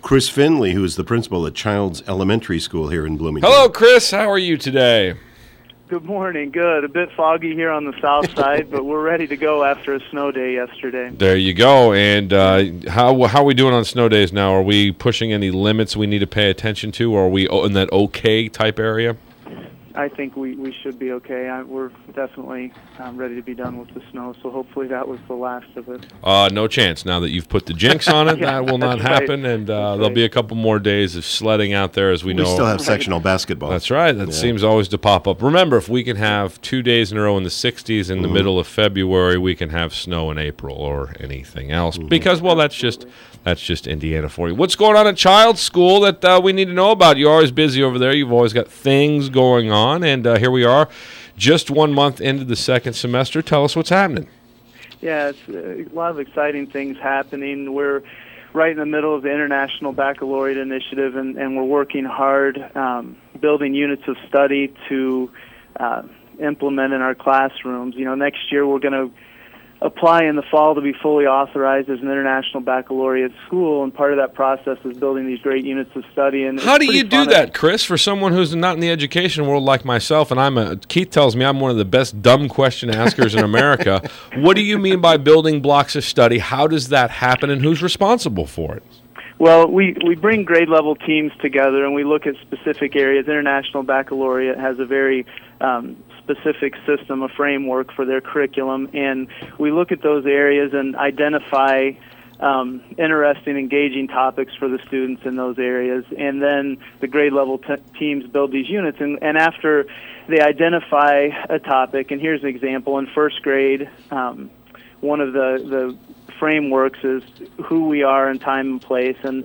Chris Finley, who is the principal at Childs Elementary School here in Bloomington. Hello, Chris. How are you today? Good morning. Good. A bit foggy here on the south side, but we're ready to go after a snow day yesterday. There you go. And how are we doing on snow days now? Are we pushing any limits we need to pay attention to, or are we in that okay type area? I think we should be okay. We're definitely ready to be done with the snow, so hopefully that was the last of it. No chance. Now that you've put the jinx on it, that will not happen, and there'll be a couple more days of sledding out there, as we know. We still have sectional basketball. That's right. That seems always to pop up. Remember, if we can have 2 days in a row in the 60s in the middle of February, we can have snow in April or anything else, because, well, that's just Indiana for you. What's going on at Child's School that we need to know about? You're always busy over there. You've always got things going on. And here we are, just 1 month into the second semester. Tell us what's happening. Yeah, it's a lot of exciting things happening. We're right in the middle of the International Baccalaureate Initiative, and we're working hard building units of study to implement in our classrooms. You know, next year we're going to apply in the fall to be fully authorized as an international baccalaureate school, and part of that process is building these great units of study. And how do you do that, Chris, for someone who's not in the education world like myself? And Keith tells me I'm one of the best dumb question askers in America. What do you mean by building blocks of study? How does that happen, and who's responsible for it? Well, we bring grade level teams together, and we look at specific areas. International Baccalaureate has a very specific system, a framework for their curriculum, and we look at those areas and identify interesting, engaging topics for the students in those areas, and then the grade level teams build these units, and after they identify a topic, and here's an example, in first grade, one of the frameworks is who we are in time and place, and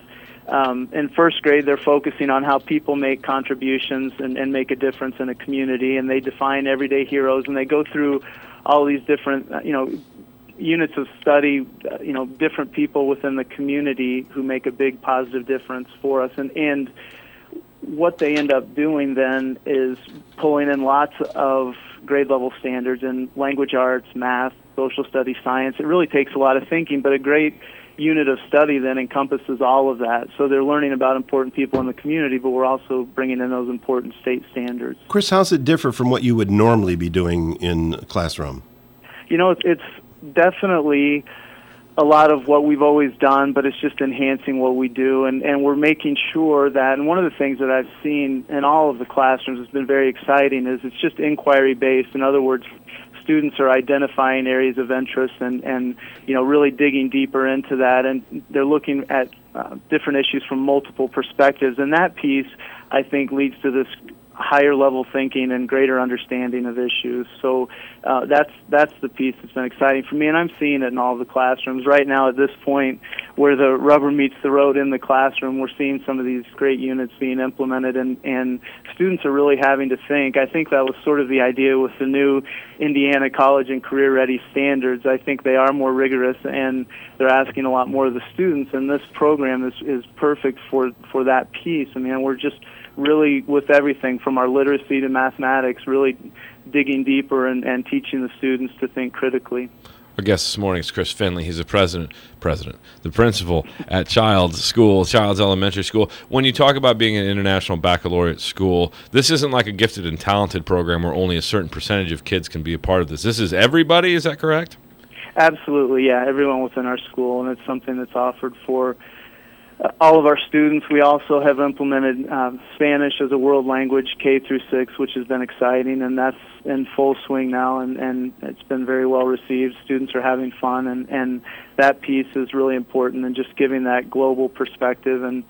in first grade they're focusing on how people make contributions and make a difference in a community, and they define everyday heroes, and they go through all these different units of study, different people within the community who make a big positive difference for us, and what they end up doing then is pulling in lots of grade level standards in language arts, math, social studies, science. It really takes a lot of thinking, but a great unit of study then encompasses all of that. So they're learning about important people in the community, but we're also bringing in those important state standards. Chris, how's it differ from what you would normally be doing in a classroom? It's definitely a lot of what we've always done, but it's just enhancing what we do, and we're making sure that, and one of the things that I've seen in all of the classrooms has been very exciting, is it's just inquiry-based. In other words, students are identifying areas of interest and really digging deeper into that, and they're looking at different issues from multiple perspectives, and that piece, I think, leads to this higher level thinking and greater understanding of issues. So that's the piece that's been exciting for me, and I'm seeing it in all the classrooms. Right now at this point where the rubber meets the road in the classroom, we're seeing some of these great units being implemented, and students are really having to think. I think that was sort of the idea with the new Indiana College and Career Ready standards. I think they are more rigorous, and they're asking a lot more of the students, and this program is perfect for that piece. I mean, we're just really, with everything from our literacy to mathematics, really digging deeper and teaching the students to think critically. Our guest this morning is Chris Finley. He's the the principal at Child's Elementary School. When you talk about being an international baccalaureate school, this isn't like a gifted and talented program where only a certain percentage of kids can be a part of this. This is everybody, is that correct? Absolutely, yeah, everyone within our school, and it's something that's offered for all of our students. We also have implemented Spanish as a world language K through 6, which has been exciting, and that's in full swing now, and it's been very well received. Students are having fun, and that piece is really important, and just giving that global perspective, and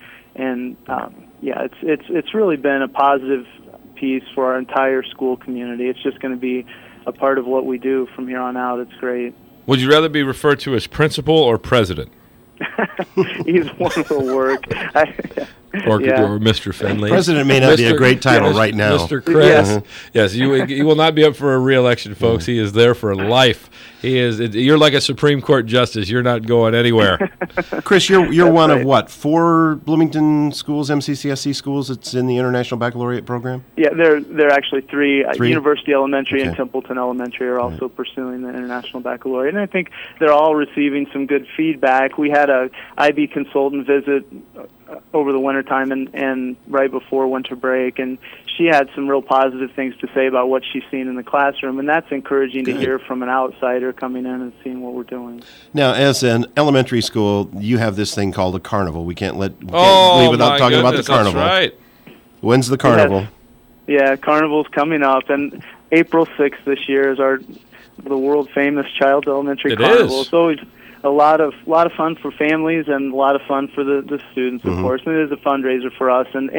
it's really been a positive piece for our entire school community. It's just going to be a part of what we do from here on out. It's great. Would you rather be referred to as principal or president? Either one will work. Or Yeah. or Mr. Finley. President may not be a great title right now. Mr. Chris. Yes. Yes, he will not be up for a re-election, folks. He is there for life. You're like a Supreme Court justice. You're not going anywhere. Chris, you're one of right. what? 4 Bloomington schools, MCCSC schools that's in the International Baccalaureate program? Yeah, there are actually 3. 3? University Elementary Okay. and Templeton Elementary are also pursuing the International Baccalaureate, and I think they're all receiving some good feedback. We had a IB consultant visit over the wintertime and right before winter break, and she had some real positive things to say about what she's seen in the classroom, and that's encouraging to Good. hear from an outsider coming in and seeing what we're doing. Now, as an elementary school, you have this thing called a carnival. We can't leave Oh, without my talking about the goodness, carnival. That's right. When's the carnival? Yeah, Carnival's coming up, and April 6th this year is the world famous Child's Elementary It Carnival. is. It's always a lot of fun for families and a lot of fun for the students, of course. And it is a fundraiser for us, and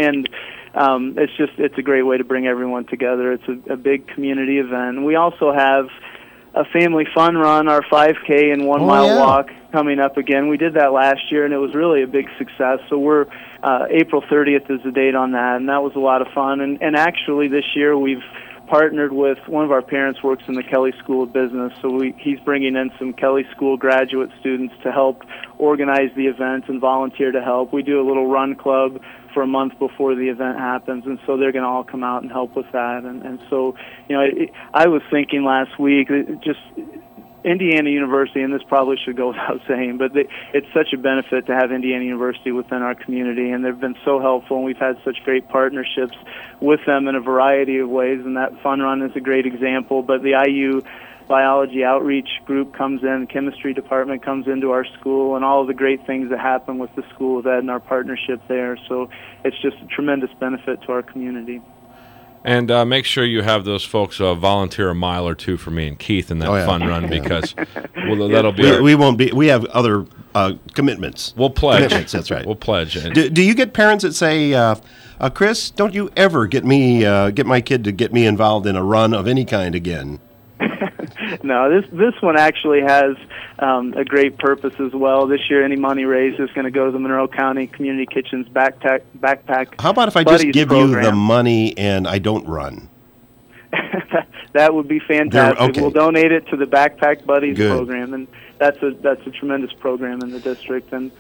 it's a great way to bring everyone together. It's a big community event. We also have a family fun run, our 5K and 1 mile walk coming up again. We did that last year, and it was really a big success. So we're April 30th is the date on that, and that was a lot of fun. And actually this year we've partnered with one of our parents works in the Kelley School of Business, so he's bringing in some Kelley School graduate students to help organize the event and volunteer to help. We do a little run club for a month before the event happens, and so they're going to all come out and help with that. And so, I was thinking last week, just Indiana University, and this probably should go without saying, but it's such a benefit to have Indiana University within our community, and they've been so helpful, and we've had such great partnerships with them in a variety of ways, and that fun run is a great example. But the IU biology outreach group comes in, the chemistry department comes into our school, and all of the great things that happen with the School of Ed and our partnership there. So it's just a tremendous benefit to our community. And make sure you have those folks volunteer a mile or two for me and Keith in that fun run because that'll be. We won't be. We have other commitments. We'll pledge. Commitments, that's right. We'll pledge. Do you get parents that say, Chris, don't you ever get my kid to get me involved in a run of any kind again? No, this one actually has a great purpose as well. This year, any money raised is going to go to the Monroe County Community Kitchen's backpack. How about if I Buddies just give program. you the money and I don't run? That would be fantastic. Okay. We'll donate it to the Backpack Buddies Good. program, and that's a tremendous program in the district. And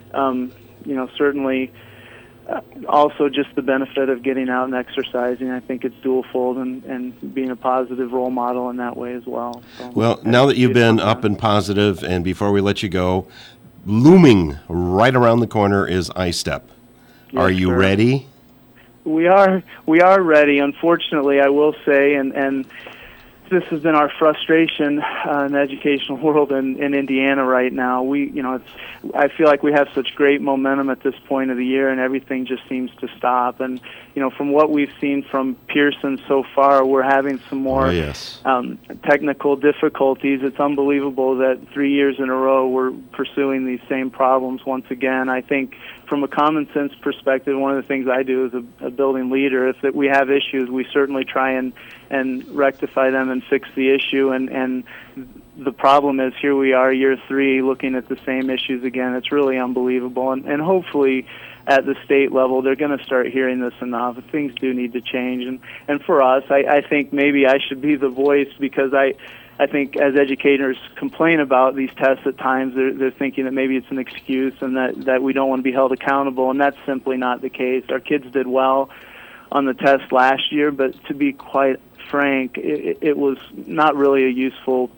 certainly. Also, just the benefit of getting out and exercising. I think it's dual-fold and being a positive role model in that way as well. So, Well, now that you've been up and positive, and before we let you go, looming right around the corner is iStep. Are you sir. ready? We are ready. Unfortunately, I will say, and this has been our frustration in the educational world in Indiana right now. I feel like we have such great momentum at this point of the year, and everything just seems to stop. And from what we've seen from Pearson so far, we're having some more technical difficulties. It's unbelievable that 3 years in a row we're pursuing these same problems once again. I think from a common sense perspective, one of the things I do as a building leader, if that we have issues, we certainly try and rectify them and fix the issue. And the problem is, here we are, year 3, looking at the same issues again. It's really unbelievable. And hopefully at the state level, they're going to start hearing this enough. Things do need to change. And for us, I think maybe I should be the voice, because I think as educators complain about these tests at times, they're thinking that maybe it's an excuse and that we don't want to be held accountable, and that's simply not the case. Our kids did well on the test last year, but to be quite frank, it was not really a useful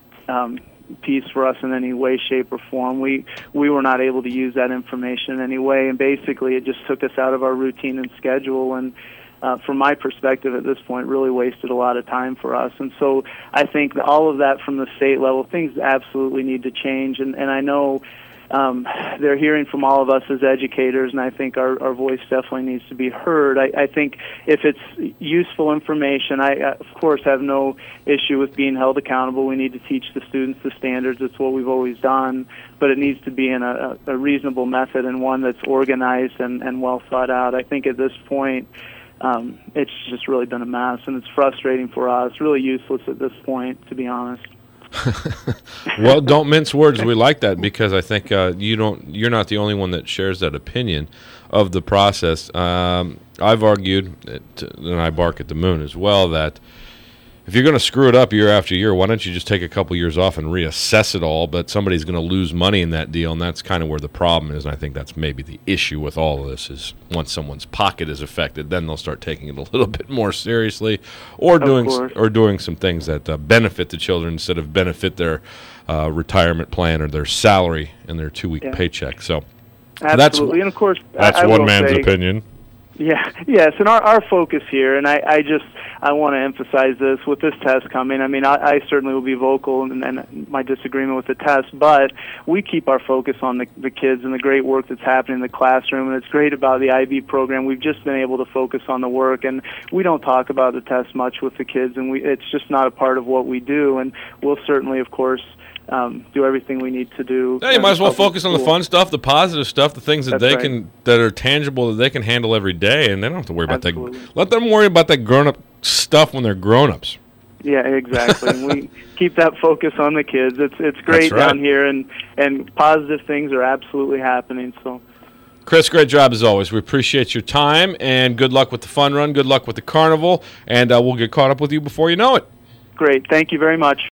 piece for us in any way, shape, or form. We were not able to use that information in any way, and basically it just took us out of our routine and schedule, and from my perspective at this point, really wasted a lot of time for us. And so I think that all of that from the state level, things absolutely need to change, and I know they're hearing from all of us as educators, and I think our voice definitely needs to be heard. I think if it's useful information, I of course have no issue with being held accountable. We need to teach the students the standards. It's what we've always done, but it needs to be in a reasonable method and one that's organized and well thought out. I think at this point, it's just really been a mess, and it's frustrating for us, really useless at this point, to be honest. Well, don't mince words. We like that because I think you're not the only one that shares that opinion of the process. I've argued, and I bark at the moon as well, that if you're going to screw it up year after year, why don't you just take a couple years off and reassess it all? But somebody's going to lose money in that deal, and that's kind of where the problem is. And I think that's maybe the issue with all of this is once someone's pocket is affected, then they'll start taking it a little bit more seriously, or doing some things that benefit the children instead of benefit their retirement plan or their salary and their 2-week paycheck. So absolutely, and of course, that's one man's opinion. Yeah, yes, and our focus here, and I want to emphasize this with this test coming. I mean, I certainly will be vocal in my disagreement with the test, but we keep our focus on the kids and the great work that's happening in the classroom, and it's great about the IB program. We've just been able to focus on the work, and we don't talk about the test much with the kids, and it's just not a part of what we do, and we'll certainly, of course, do everything we need to do. Yeah, you might as well focus on the fun stuff, the positive stuff, the things that that are tangible that they can handle every day, and they don't have to worry about that. Let them worry about that grown-up stuff when they're grown-ups. Yeah, exactly. And we keep that focus on the kids. It's great down here, and positive things are absolutely happening. So, Chris, great job as always. We appreciate your time, and good luck with the fun run. Good luck with the carnival, and we'll get caught up with you before you know it. Great. Thank you very much.